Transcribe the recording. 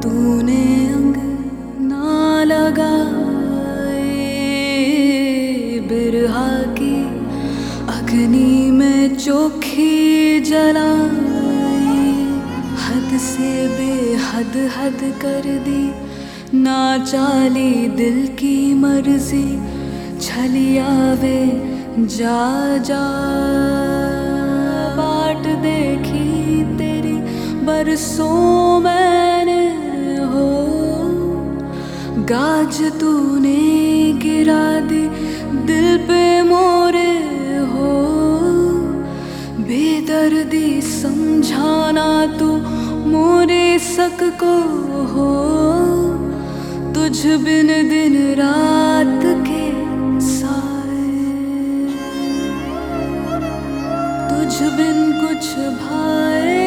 तूने अंग ना लगाए, बिरहा की अग्नि में चोखी जलाई। हद से बेहद हद कर दी, ना चाली दिल की मर्जी। छलिया वे जा जा, बाट देखी तेरी बरसों मैंने हो। गाज तूने गिरा दी दिल पे मोरे हो। बेदर्दी समझाना तू मोरे सक को हो। तुझ बिन दिन रात के साए, तुझ बिन कुछ भाए